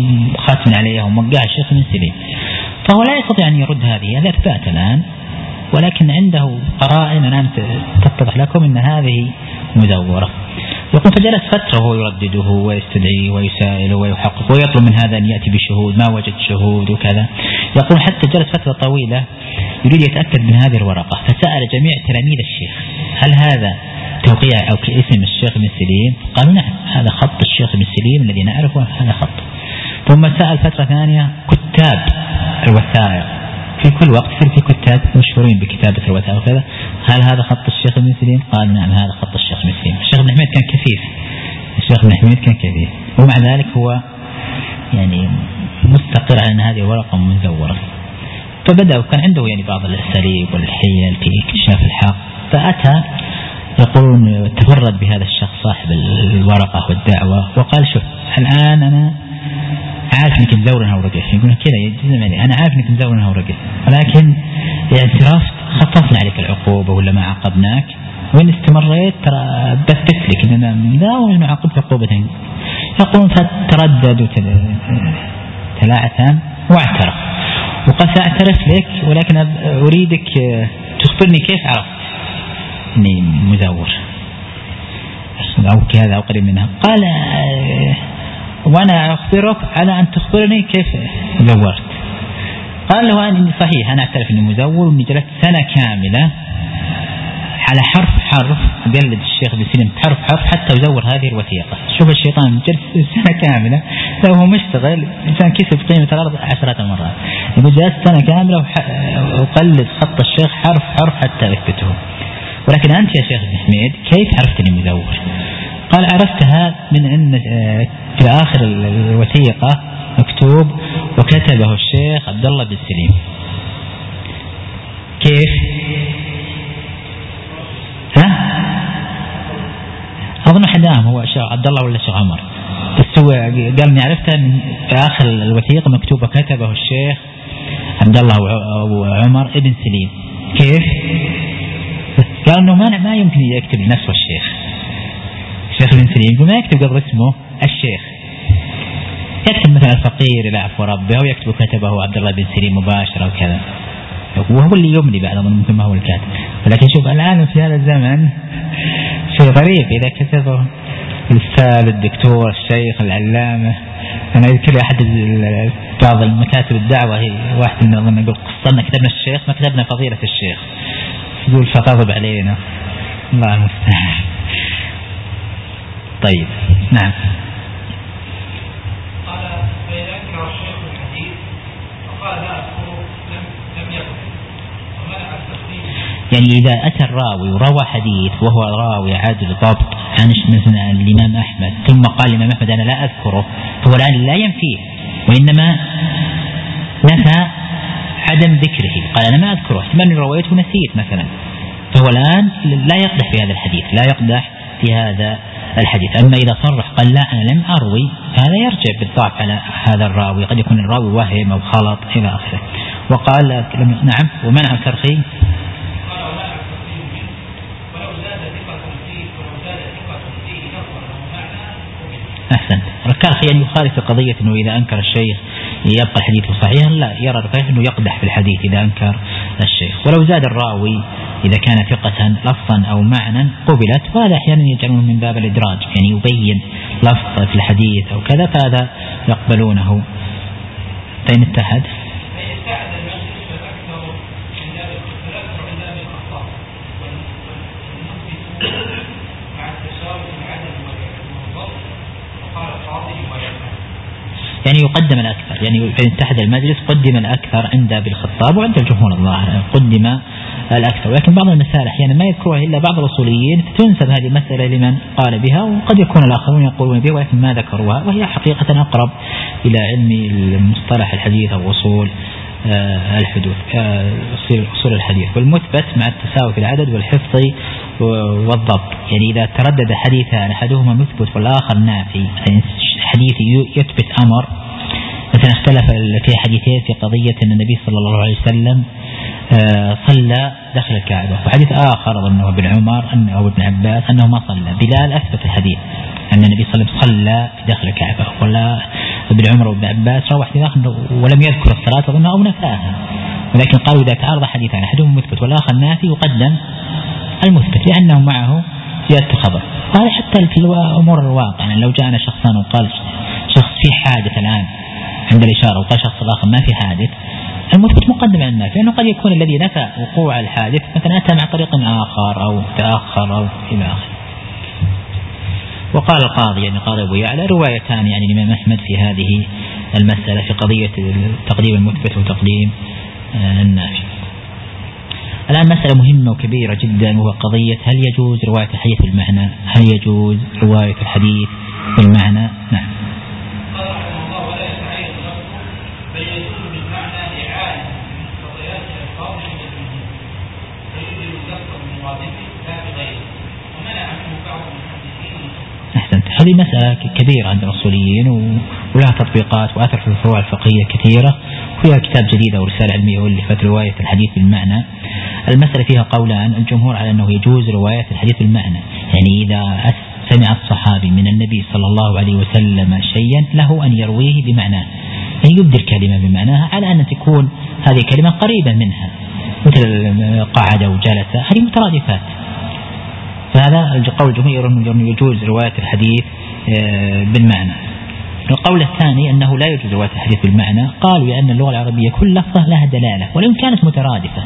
A: وختم عليها وموقعها الشيخ ابن سليم، فهو لا يستطيع أن يرد هذا إثبات الآن ولكن عنده قرائن الآن تتضح لكم أن هذه مزورة. يقول فجلس فترة وهو يردده ويستدعيه ويسائله ويحقق ويطلب من هذا أن يأتي بشهود، ما وجد شهود وكذا. يقول حتى جلس فترة طويلة يريد يتأكد من هذه الورقة، فسأل جميع تلاميذ الشيخ هل هذا توقيع أو اسم الشيخ ابن سليم؟ قالوا نعم هذا خط الشيخ ابن سليم الذي نعرفه هذا خط. ثم سأل فترة ثانية كتاب الوثائق، في كل وقت في كتاب مشهورين بكتابة الوثائق وكذا، هل هذا خط الشيخ ابن سليم؟ قالوا نعم هذا خط الشيخ ابن سليم. الشيخ ابن حميد كان كفيف، الشيخ ابن حميد كان كفيف، ومع ذلك هو يعني مستقر على أن هذه ورقة مزورة. فبدأ وكان عنده يعني بعض الأساليب والحيل في اكتشاف الحق، فأتى يقولون تفرد بهذا الشخص صاحب الورقة والدعوة وقال شوف الآن أنا عارف انك مزورنها ورقة، يقولون كذا يجزم علي انا عارف انك مزورنها ورقة، ولكن اعتراف خففنا عليك العقوبة ولا ما عاقبناك، وإن استمريت ترى بثبت لك اننا لا ونعاقبك عقوبة. يقولون فتردد وتلاعثم واعترف وقال سأعترف لك ولكن أريدك تخبرني كيف عرفت اني مزور او كذا او قريب منها. قال وانا اخبرك على ان تخبرني كيف زورت. قال له اني صحيح انا اعترف اني مزور واني جلست سنة كاملة على حرف قلد الشيخ ابن سليم حرف حتى يزور هذه الوثيقة. شوف الشيطان جلس سنة كاملة لو هو مشتغل إنسان كسب قيمة الأرض عشرات المرات، يقول جلست سنة كاملة وقلد خط الشيخ حرف حتى أثبته. ولكن أنت يا شيخ ابن حميد كيف عرفت اني مزور؟ قال عرفتها من أن في آخر الوثيقة مكتوب وكتبه الشيخ عبد الله بن سليم. كيف؟ ها؟ أظن حدام هو الشيخ عبد الله ولا الشيخ عمر، بس هو قال إني عرفتها في آخر الوثيقة مكتوب كتبه الشيخ عبد الله وعمر ابن سليم. كيف؟ قال إنه ما يمكن يكتب نفسه الشيخ ابن سليم، ما يكتب قبل اسمه الشيخ، يكتب مثلا الفقير إلى عفو ربه أو يكتب كتبه عبد الله بن سليم مباشرة وكذا، وهو اللي يملي بعد ممكن ما هو الكاتب. ولكن شوف الآن في هذا الزمن شيء غريب إذا كتبه الأستاذ الدكتور الشيخ العلامة. أنا أذكر أحد بعض المكاتب الدعوة هي واحد من أظن يقول قصرنا كتبنا الشيخ ما كتبنا فضيلة الشيخ، يقول فغضب علينا الله المستعان. طيب نعم.
B: قال فإذا أنكر الشيخ الحديث فقال لا أذكر لم يكن ومنع التقديم.
A: يعني إذا أتى الراوي وروى حديث وهو راوي عادل ضبط عن مثلا الإمام أحمد ثم قال الإمام أحمد أنا لا أذكره، فهو الآن لا ينفيه وإنما نفى عدم ذكره، قال أنا ما أذكره احتمال رويته نسيت مثلا، فهو الآن لا يقدح في هذا الحديث، لا يقدح في هذا الحديث. أما إذا صرح قال لا أنا لم أروي هذا يرجع بالضعف على هذا الراوي، قد يكون الراوي وهم أو خلط إلى آخره. وقال نعم ومنع الترخيم أحسنت. الكرخي أن يخالف قضية أنه إذا أنكر الشيخ يبقى الحديث صحيحا، لا، يرى الكرخي أنه يقدح في الحديث إذا أنكر الشيخ. ولو زاد الراوي إذا كان ثقة لفظا أو معنى قبلت، وهذا أحيانا يجعلون من باب الإدراج، يعني يبين لفظ في الحديث أو كذا فهذا يقبلونه. فإن اتحد يعني يقدم الأكثر، يعني فإن اتحد المجلس قدم الأكثر عند بالخطاب وعند الجمهور الله قدم الأكثر. ولكن بعض المسائل أحيانا ما يذكرها إلا بعض الأصوليين فتنسب هذه المسألة لمن قال بها، وقد يكون الآخرون يقولون بها ولكن ما ذكروها، وهي حقيقة أقرب إلى علم المصطلح الحديث أو أصول الحدوث أصول الحديث. والمثبت مع التساوي في العدد والحفظ والضبط، يعني إذا تردد حديثان أحدهما مثبت والآخر نافي، حديث يثبت أمر مثلا اختلف في حديثين في قضية أن النبي صلى الله عليه وسلم صلى داخل الكعبة، وحديث آخر أظنه ابن عمر أو ابن عباس أنه ما صلى. بلال أثبت الحديث أن النبي صلى الله عليه وسلم صلى داخل الكعبة، ولا ابن عمر وابن عباس روى حديث آخر ولم يذكر الصلاة أظنه أو نفاها، ولكن قالوا إذا تعارض حديثان أحدهم مثبت والآخر نافي يقدم المثبت لأنه معه زيادة الخبر. وهذا حتى في أمور الواقع، يعني لو جاءنا شخصان وقال شخص في حادث الآن عند الإشارة وقال شخص الآخر ما في حادث، المثبت مقدم على النافي، لأنه قد يكون الذي نفى وقوع الحادث مثلا أتى مع طريق آخر أو تأخر أو إلى آخره. وقال القاضي يعني قاضي أبو يعلى روايتان يعني الإمام أحمد في هذه المسألة في قضية تقديم المثبت وتقديم النافي. الآن مسألة مهمة وكبيرة جدا، وهو قضية هل يجوز رواية الحديث بالمعنى؟ هل يجوز رواية الحديث بالمعنى؟ نعم. أحسنت. هذه مسألة كبيرة عند الأصوليين ولها تطبيقات وأثر في الفروع الفقهية كثيرة، وفيها كتاب جديد أو رسالة علمية ولفت رواية الحديث بالمعنى. المسألة فيها قولان، الجمهور على أنه يجوز رواية الحديث بالمعنى، يعني إذا سمع الصحابي من النبي صلى الله عليه وسلم شيئا له أن يرويه بمعناه، يعني يبدل كلمة بمعناها على أن تكون هذه كلمة قريبة منها، مثل قعد وجلس، هذه مترادفات. فهذا قول الجمهور أنه يجوز رواية الحديث بالمعنى. القول الثاني أنه لا يجوز رواية الحديث بالمعنى، قالوا لأن اللغة العربية كل لفظة لها دلالة، وإن كانت مترادفة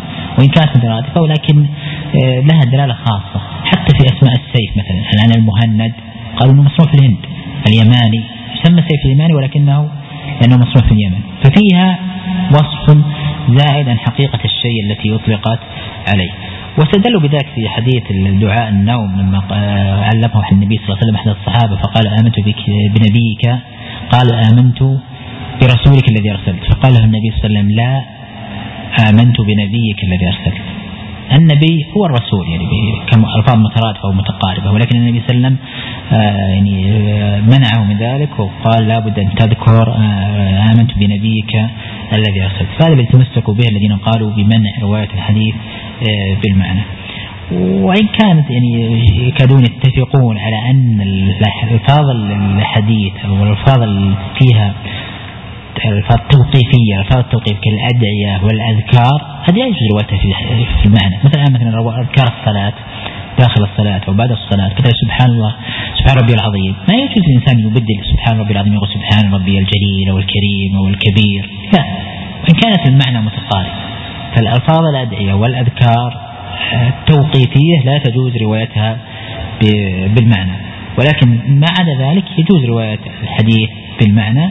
A: ولكن لها دلالة خاصة. حتى في أسماء السيف مثلا، الآن المهند قالوا أنه مصنوع في الهند، اليماني يسمى سيف اليماني ولكنه لأنه مصنوع في اليمن، ففيها وصف زائد عن حقيقة الشيء التي أطلقت عليه. واستدلوا بذلك في حديث الدعاء النوم لما علمه النبي صلى الله عليه وسلم أحد الصحابة فقال آمنت بنبيك، قال آمنت برسولك الذي أرسلت، فقال له النبي صلى الله عليه وسلم لا، آمنت بنبيك الذي أرسلت. النبي هو الرسول يعني كم ألفاظ مترادفة ومتقاربة، ولكن النبي صلى الله عليه وسلم يعني منعه من ذلك وقال لا بد أن تذكر آمنت بنبيك الذي أرسلت. فهذا الذي تمسكوا به الذين قالوا بمنع رواية الحديث بالمعنى. وإن كانت يعني يكادون يتفقون على أن الألفاظ الحديث أو الألفاظ فيها الألفاظ التوقيفية، الألفاظ التوقيف كالأدعية والأذكار هذه لا يجوز روايتها في المعنى. مثلا أذكار الصلاة داخل الصلاة وبعد الصلاة كتاب سبحان الله سبحان ربي العظيم، ما يجوز الإنسان يبدل سبحان ربي العظيم يقول سبحان ربي الجليل أو الكريم أو الكبير، لا، وإن كانت المعنى متقارب. فالألفاظ الأدعية والأذكار التوقيفية لا تجوز روايتها بالمعنى، ولكن ما عدا ذلك يجوز رواية الحديث بالمعنى.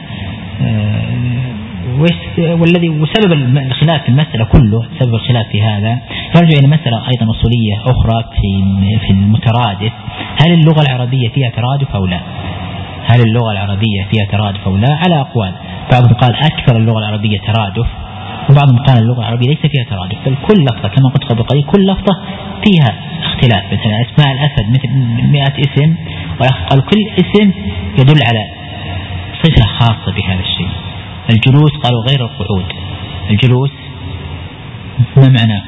A: وسبب الخلاف في المسألة كله، سبب الخلاف في هذا يرجع إلى مسألة أيضا أصولية أخرى في المترادف، هل اللغة العربية فيها ترادف أو لا؟ هل اللغة العربية فيها ترادف أو لا؟ على أقوال، بعضهم قال أكثر اللغة العربية ترادف، وبعضهم قال اللغة العربية ليس فيها ترادف، بل كل لفظة كما قلت قبل قليل كل لفظة فيها اختلاف. مثلا أسماء الأسد مثل 100 اسم، وقالوا كل اسم يدل على صفة خاصة بهذا الشيء. الجلوس قالوا غير القعود، الجلوس ما معناه؟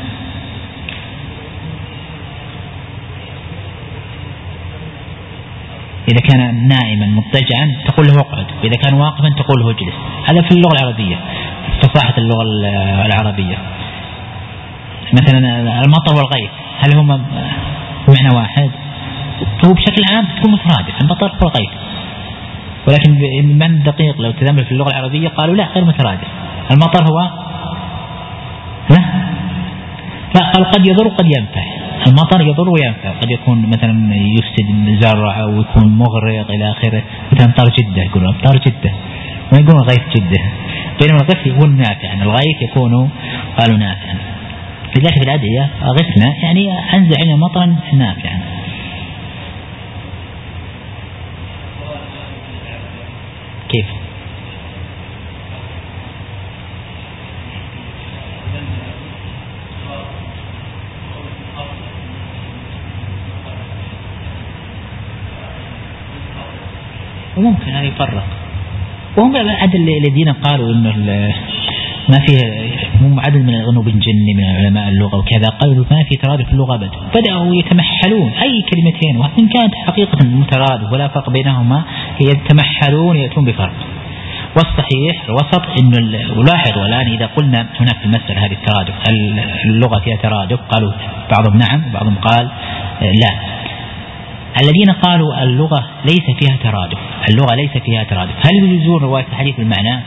A: إذا كان نائما مضطجعا تقول له اقعد، وإذا كان واقفا تقول له اجلس. هذا في اللغة العربية، في فصاحة اللغة العربية. مثلا المطر والغيث هل هما معنى واحد؟ هو بشكل عام تكون مترادف المطر والغيث، ولكن من الدقيق لو تتأمل في اللغة العربية قالوا لا غير مترادف. المطر هو لا، قال قد يضر قد ينفع. المطر يضر وينفع، قد يكون مثلا يفسد الزرع أو يكون مغرق إلى آخره، مثلا أمطار جدة يقولون أمطار جدة، ما يقولون غيث جدة، بينما الغيث يكون نافعا، الغيث يكون قالوا نافعا. لذلك في الأدعية غثنا يعني أنزل علينا مطرا نافعا. كيف؟ وممكن أن يفرق، وهم عدد الذين قالوا إنه ما فيه عدد من الغنوب الجني من علماء اللغة وكذا قالوا ما في ترادف في اللغة أبدا، بدأوا يتمحلون أي كلمتين وإن كانت حقيقة مترادف ولا فرق بينهما يتمحلون يأتون بفرق. والصحيح الوسط. إنه ولاحظوا الآن إذا قلنا هناك في المسألة هذه الترادف، هل اللغة فيها ترادف؟ قالوا بعضهم نعم وبعضهم قال لا. الذين قالوا اللغة ليس فيها ترادف، اللغة ليس فيها ترادف، هل يجوزون رواية الحديث بالمعنى؟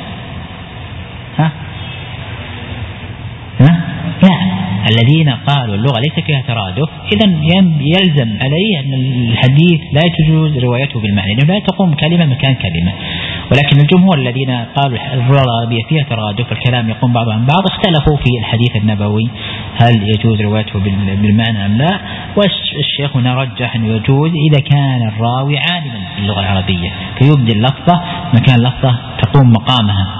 A: لا. الذين قالوا اللغة ليس فيها ترادف إذن يلزم عليه أن الحديث لا تجوز روايته بالمعنى، لأنه لا تقوم كلمة مكان كلمة. ولكن الجمهور الذين قالوا اللغة العربية فيها ترادف الكلام يقوم بعض عن بعض اختلفوا في الحديث النبوي هل يجوز روايته بالمعنى أم لا. والشيخ هنا رجح أنه يجوز إذا كان الراوي عالما باللغة العربية فيبدل اللفظة مكان لفظة تقوم مقامها.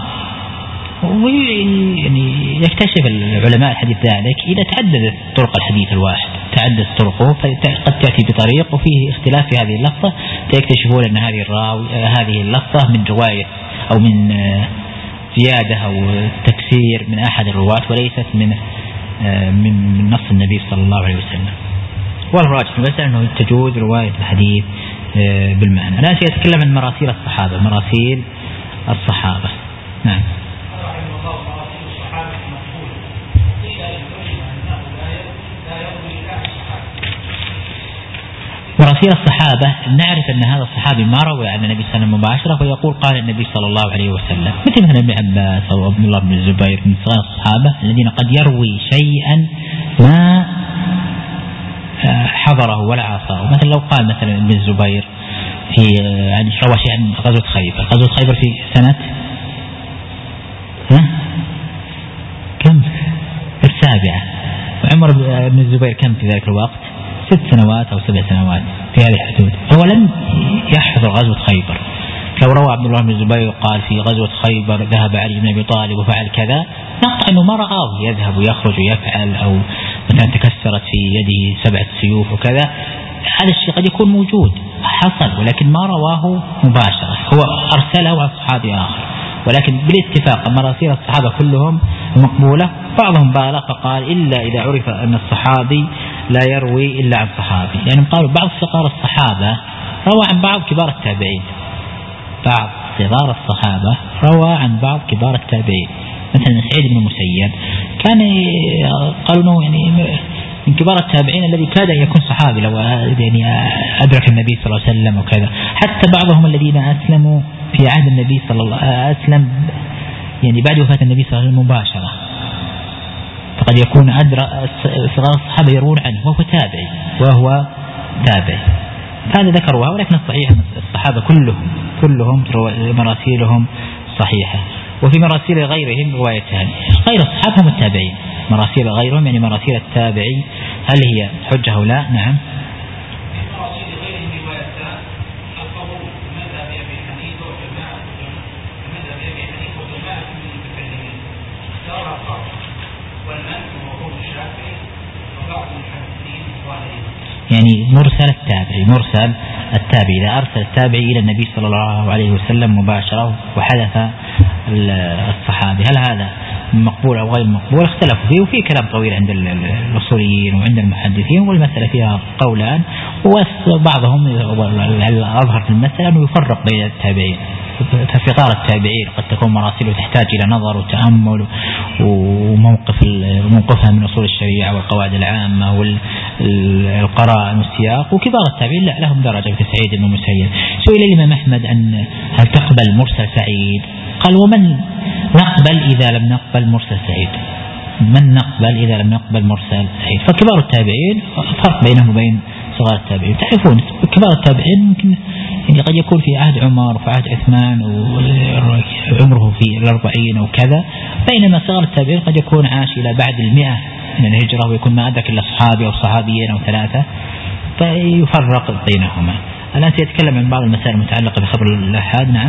A: ويعني يكتشف العلماء الحديث ذلك إذا تعددت طرق الحديث الواحد، تعددت طرقه فقد تأتي بطريق وفيه اختلاف في هذه اللفظة، فيكتشفون أن هذه اللفظة من رواية أو من زيادة أو تكسير من أحد الرواة وليست من نص النبي صلى الله عليه وسلم. والراجح بس أنه تجوز رواية الحديث بالمعنى. أنا سأتكلم عن مراسيل الصحابة. مراسيل الصحابة نعم. مراسيل الصحابة نعرف أن هذا الصحابي ما روى عن النبي صلى الله عليه وسلم مباشرة ويقول قال النبي صلى الله عليه وسلم، مثل ابن عباس أو عبد الله بن الزبير من صغار الصحابة الذين قد يروي شيئا ما حضره ولا عاصره. مثلا لو قال مثلا ابن الزبير في يعني روى شيئا عن غزوة خيبر. غزوة خيبر في سنة كم؟ في 7. وعمر بن الزبير كم في ذلك الوقت؟ 6 سنوات أو 7 سنوات في هذه الحدود. هو لم يحضر غزوة خيبر. لو روى عبد الله بن الزبير قال في غزوة خيبر ذهب علي بن أبي طالب وفعل كذا، نقطع أنه ما رآه يذهب ويخرج ويفعل، أو مثلا تكسرت في يده 7 سيوف وكذا. هذا الشيء قد يكون موجود حصل ولكن ما رواه مباشرة، هو أرسله عن صحابي آخر. ولكن بالاتفاق مراسيل الصحابة كلهم مقبولة. بعضهم بالغ فقال إلا إذا عرف أن الصحابي لا يروي إلا عن صحابي، يعني قالوا بعض صغار الصحابة روى عن بعض كبار التابعين. بعض صغار الصحابة روى عن بعض كبار التابعين، مثلا سعيد بن المسيب كان قالوا يعني من كبار التابعين الذي كاد أن يكون صحابي لو يعني أدرك النبي صلى الله عليه وسلم وكذا. حتى بعضهم الذين أسلموا في عهد النبي صلى الله عليه وسلم أسلم يعني بعد وفاة النبي صلى الله عليه وسلم مباشرة، فقد يكون صغار الصحابة يرون عنه وهو تابعي. فهذا ذكروها. ولكن الصحيح أن الصحابة كلهم مراسيلهم صحيحة. وفي مراسيل غيرهم روايتان. غير الصحابة هم التابعين. مراسيل غيرهم يعني مراسيل التابعي هل هي حجة أو لا؟ نعم. يعني مرسل التابعي إذا أرسل التابعي إلى النبي صلى الله عليه وسلم مباشرة وحدث الصحابي، هل هذا مقبول أو غير مقبول؟ اختلفوا فيه، وفي كلام طويل عند الأصوليين وعند المحدثين، والمسألة فيها قولان. وبعضهم الأظهر في المسألة أنه يفرق بين التابعين. فصغار التابعين قد تكون مراسله تحتاج إلى نظر وتأمل وموقفها من أصول الشريعة والقواعد العامة والقراءة والسياق. وكبار التابعين لا لهم درجة كسعيد بن المسيب. سئل الإمام أحمد أن هل تقبل مرسل سعيد؟ قال ومن نقبل إذا لم نقبل مرسل سعيد؟ من نقبل إذا لم نقبل مرسل سعيد؟ فكبار التابعين فرق بينهم وبين صغار التابعين. تعرفون كبار التابعين ممكن يعني قد يكون في عهد عمر وفي عهد عثمان وعمره في 40 أو كذا، بينما صغار التابعين قد يكون عاش إلى بعد 100 من الهجرة ويكون ما أدرك إلا صحابي أو صحابيين أو 3، فيفرق بينهما. الآن سيتكلم عن بعض المسائل المتعلقة بخبر الآحاد. نعم.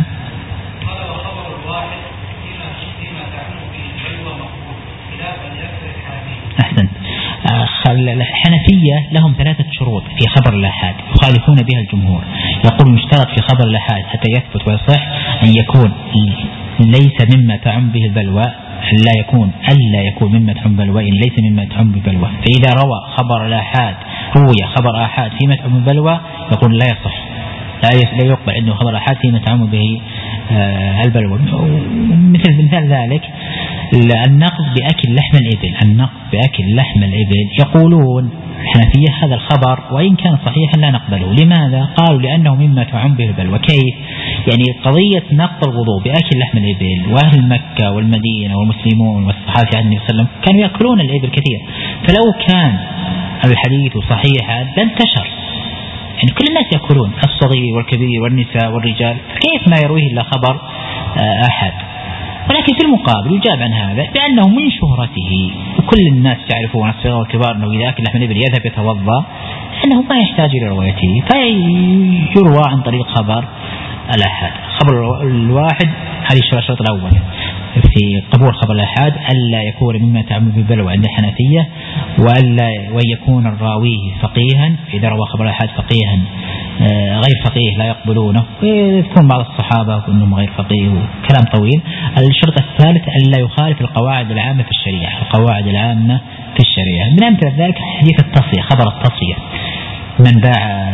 A: أحسن. الحنفية لهم 3 شروط في خبر الآحاد يخالفون بها الجمهور. يقول مشترط في خبر الآحاد حتى يثبت ويصح أن يكون ليس مما تعم به البلوى، ألا يكون مما تعم بلوى، إن ليس مما تعم ببلوى. فإذا روى خبر آحاد فيما تعم بلوى يقول لا يصح، لا يقبل عنده خبر آحاد فيما تعم به البلوى. مثال ذلك النقض بأكل لحم الإبل. النقض بأكل لحم الإبل يقولون الحنفية هذا الخبر وإن كان صحيحا لا نقبله. لماذا؟ قالوا لأنه مما تعم به البلوى. كيف؟ يعني قضية نقض الوضوء بأكل لحم الإبل، وأهل مكة والمدينة والمسلمون والصحابة عن النبي صلى الله عليه وسلم كانوا يأكلون الإبل كثير، فلو كان الحديث صحيحا لانتشر، يعني كل الناس يأكلون، الصغير والكبير والنساء والرجال، كيف ما يرويه إلا خبر أحد. ولكن في المقابل يجاب عن هذا بأنه من شهرته وكل الناس يعرفون الصغار والكبار أنه إذا أكل لحم الإبل يذهب يتوضأ، أنه ما يحتاج إلى روايته، فيروى عن طريق خبر الأحد. خبر الواحد هذه الشرط الأول في قبول خبر الأحد ألا يكون مما تعم به البلوى عند الحنفية، وأن يكون الراوي فقيها، إذا روى خبر الأحد فقيها غير فقيه لا يقبلونه، يذكرون بعض الصحابة أنهم غير فقيه وكلام طويل. الشرط الثالث ألا يخالف القواعد العامة في الشريعة. القواعد العامة في الشريعة من أمثلة ذلك حديث التصفية، خبر التصفية، من باع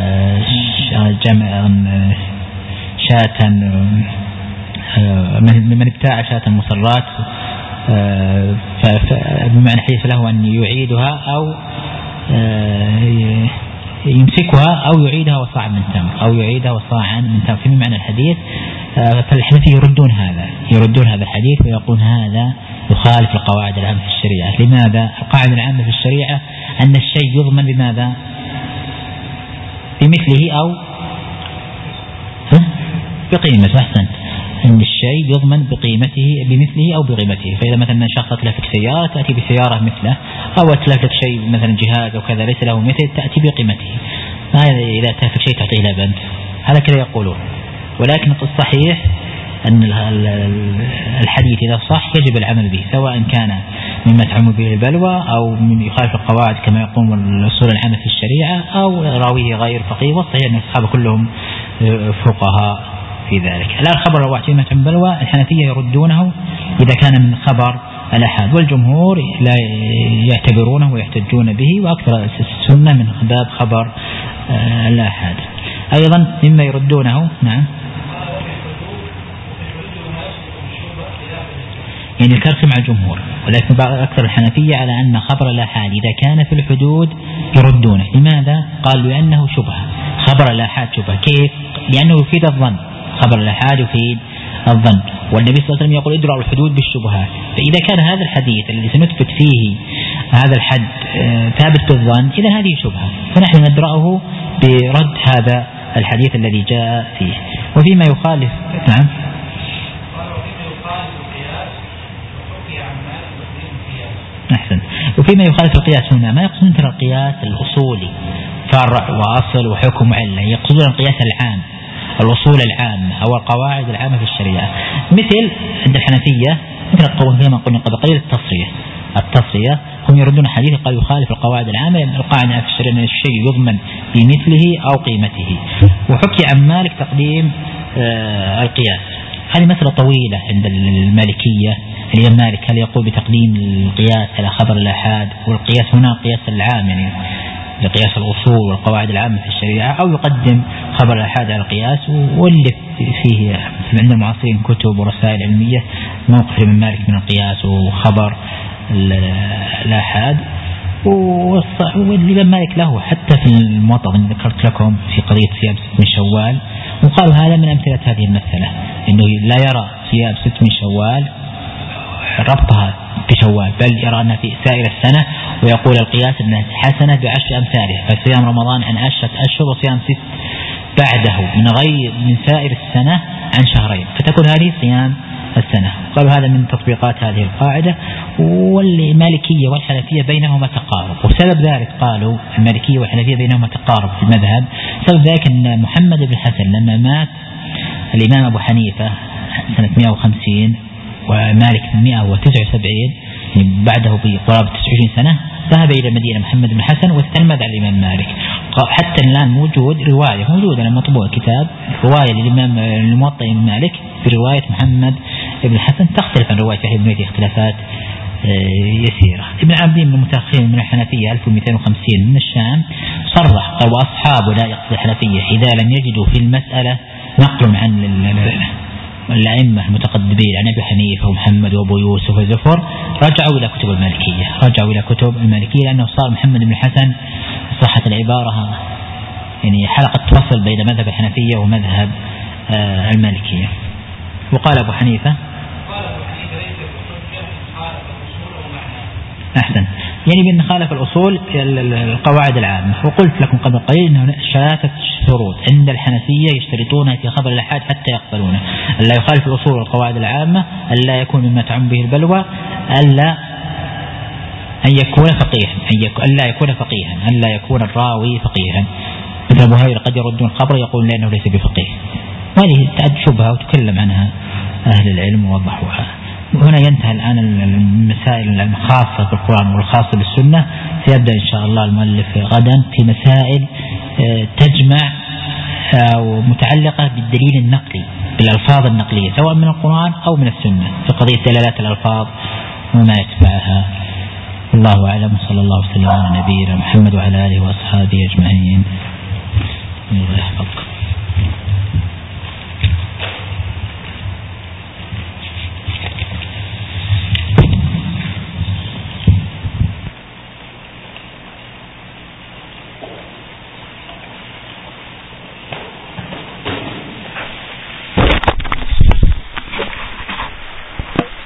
A: شاة من ابتاع شاة مصرات بمعنى حديث له أن يعيدها أو يمسكها أو يعيدها وصاعا من تمر، أو يعيدها وصاعا من تمر، في معنى الحديث. فالحنفية يردون هذا الحديث ويقول هذا يخالف القواعد العامة في الشريعة. لماذا؟ القاعدة العامة في الشريعة أن الشيء يضمن بماذا؟ بمثله أو بقيمته. أحسنت، أن الشيء يضمن بمثله أو بقيمته. فإذا مثلا شخص أتلفك سيارة تأتي بسيارة مثله، أو أتلفك شيء مثلا جهاز أو كذا ليس له مثل تأتي بقيمته. إذا أتلفك شيء تعطيه إلى بنت، هذا كذا يقولون. ولكن الصحيح أن الحديث إذا صح يجب العمل به، سواء كان مما تعم به البلوى أو من يخالف القواعد كما يقوم الأصول العامة في الشريعة، أو راويه غير فقيه. والصحيح أن الصحابة كلهم فقهاء في ذلك. الآن خبر الواحد مما تعم البلوى الحنفية يردونه إذا كان من خبر الأحاد، والجمهور لا يعتبرونه ويحتجون به، وأكثر السنة من باب خبر الأحاد. أيضا مما يردونه نعم يعني الكرخ مع الجمهور، ولكن أكثر الحنفية على أن خبر الآحاد إذا كان في الحدود يردونه. لماذا؟ قالوا لأنه شبهة. خبر الآحاد شبهة. كيف؟ لأنه يفيد الظن. خبر الآحاد يفيد الظن، والنبي صلى الله عليه وسلم يقول ادرأوا الحدود بالشبهات. فإذا كان هذا الحديث الذي سنثبت فيه هذا الحد ثابت بالظن، إذا هذه شبهة، فنحن ندرأه برد هذا الحديث الذي جاء فيه. وفيما يخالف نعم أحسن. وفيما يخالف القياس هنا ما يقصدون ترى القياس الأصولي فرع وأصل وحكم وعلة، يقصدون القياس العام، الأصول العامة أو القواعد العامة في الشريعة. مثل عند الحنفية مثل القول كما قلنا قبل قليل التصفية هم يردون حديث قال يخالف القواعد العامة. القاعدة في الشريعة أن الشيء يضمن بمثله أو قيمته. وحكي عن مالك تقديم القياس. هذه مسألة طويلة عند المالكية. الإمام مالك هل يقول بتقديم القياس على خبر الآحاد، والقياس هنا قياس العام يعني لقياس الأصول والقواعد العامة في الشريعة، أو يقدم خبر الآحاد على القياس. واللي فيه عند المعاصرين كتب ورسائل علمية موقف الإمام مالك من القياس وخبر الآحاد. والإمام مالك له حتى في الموطأ ذكرت لكم في قضية صيام 6 من شوال، وقالوا هذا من أمثلة هذه المسألة، إنه لا يرى صيام 6 من شوال ربطها بشوال، بل يرى أنها في سائر السنة، ويقول القياس أنها حسنة ب10 أمثالها، فصيام رمضان عن 10 أشهر وصيام 6 بعده من سائر السنة عن شهرين، فتكون هذه صيام السنة. قالوا هذا من تطبيقات هذه القاعدة. والمالكية والحنفية بينهما تقارب، وسبب ذلك قالوا المالكية والحنفية بينهما تقارب في المذهب. سبب ذلك أن محمد بن حسن لما مات الإمام أبو حنيفة سنة 150 ومالك 179 بعده بقرابة 29 سنة، ذهب إلى المدينة محمد بن حسن واستلمذ على الإمام مالك. حتى الآن رواية موجودة لما مطبوع كتاب رواية للإمام الموطأ بن مالك برواية محمد بن حسن تختلف عن رواية يحيى بن معين اختلافات يسيرة. ابن عابدين من المتأخرين من الحنفية 1250 من الشام صرح قال وأصحابه لا يقصد الحنفية إذا لم يجدوا في المسألة نقل عن الأئمة المتقدمين عن أبي حنيفة ومحمد وأبو يوسف وزفر رجعوا إلى كتب المالكية لأنه صار محمد بن الحسن صحة العبارة يعني حلقة توصل بين مذهب الحنفية ومذهب المالكية. وقال أبو حنيفة أحسن، يعني بأن خالف الأصول القواعد العامة. وقلت لكم قبل قليل أنه 3 شروط عند الحنفية يشترطونها في خبر الآحاد حتى يقبلونه: ألا يخالف الأصول والقواعد العامة، ألا يكون مما تعم به البلوى، ألا يكون فقيها، ألا يكون الراوي فقيها. مثل أبو هريرة قد يردون الخبر يقول لأنه ليس بفقيه، وهذه تعد شبهة وتكلم عنها أهل العلم ووضحوها. هنا ينتهي الآن المسائل الخاصة بالقرآن والخاصة بالسنة. سيبدأ إن شاء الله المؤلف غدا في مسائل تجمع أو متعلقة بالدليل النقلي، بالألفاظ النقلية سواء من القرآن أو من السنة، في قضية دلالات الألفاظ وما يتبعها. الله أعلم، صلى الله وسلم على نبينا محمد وعلى آله وأصحابه أجمعين. الله يحفظكم.